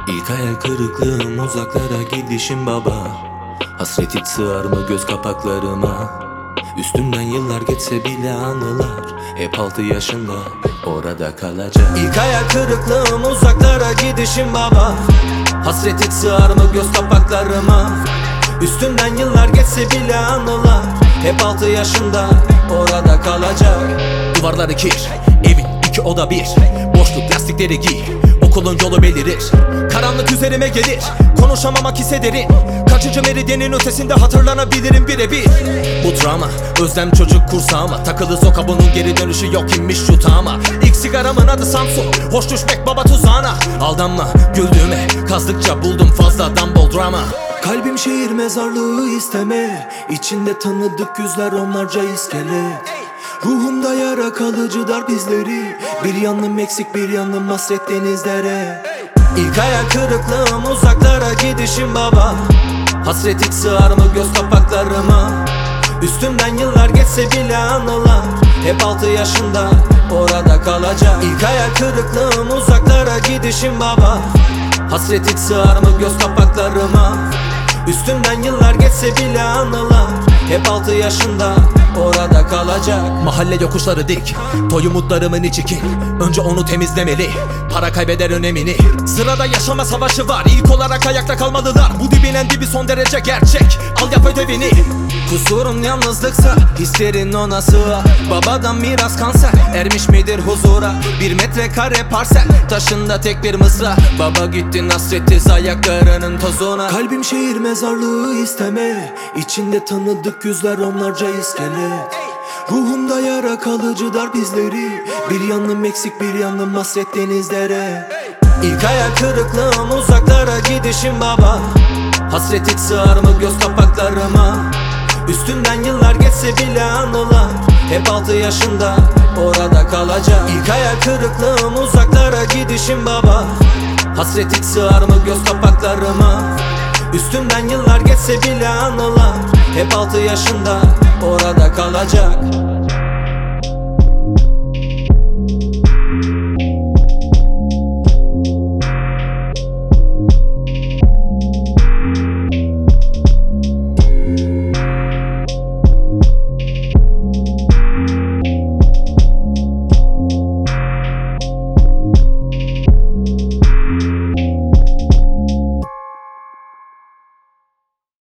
İlk hayal kırıklığım, uzaklara gidişim baba. Hasret hiç sığar mı göz kapaklarıma? Üstünden yıllar geçse bile anılar hep 6 yaşında orada kalacak. İlk hayal kırıklığım, uzaklara gidişim baba. Hasret hiç sığar mı göz kapaklarıma? Üstünden yıllar geçse bile anılar hep 6 yaşında orada kalacak. Duvarları kir, evin 2 oda 1. Boşluk lastikleri giy, okulun yolu belirir. Karanlık üzerime gelir, konuşamamak hissederim. Kaçıncı meridyenin ötesinde hatırlanabilirim birebir. Bu travma, özlem çocuk kursağıma. Takılı sokabının geri dönüşü yok inmiş yutağıma. İlk sigaramın adı Samsun, hoş düşmek baba tuzağına. Aldanma güldüğüme, kazdıkça buldum fazladan bol drama. Kalbim şehir mezarlığı isteme, içinde tanıdık yüzler onlarca iskelet. Ruhumda yara kalıcı dar bizleri, bir yanım eksik bir yanım hasret denizlere. İlk hayal kırıklığım, uzaklara gidişim baba. Hasret hiç sığar mı göz kapaklarıma? Üstünden yıllar geçse bile anılar hep 6 yaşında orada kalacak. İlk hayal kırıklığım, uzaklara gidişim baba. Hasret hiç sığar mı göz kapaklarıma? Üstünden yıllar geçse bile anılar hep 6 yaşında orada kalacak. Mahalle yokuşları dik, toy umutlarımın içi kin. Önce onu temizlemeli, para kaybeder önemini. Sırada yaşama savaşı var, ilk olarak ayakta kalmalılar. Bu dibinen dibi son derece gerçek, al yap ödevini. Kusurum yalnızlıksa, hislerin ona sığar. Babadan miras kanser, ermiş midir huzura? 1 metrekare parsel, taşında tek bir mısra. Baba gittin hasretiz ayaklarının tozuna. Kalbim şehir mezarlığı isteme, içinde tanıdık yüzler onlarca iskelet. Ruhumda yara kalıcı dar bizleri, bir yanım eksik bir yanım hasret denizlere. İlk hayal kırıklığım, uzaklara gidişim baba. Hasret hiç sığar mı göz kapaklarıma? Üstünden yıllar geçse bile anılar hep 6 yaşında orada kalacak. İlk hayal kırıklığım, uzaklara gidişim baba. Hasret hiç sığar mı göz kapaklarıma? Üstünden yıllar geçse bile anılar hep 6 yaşında orada kalacak.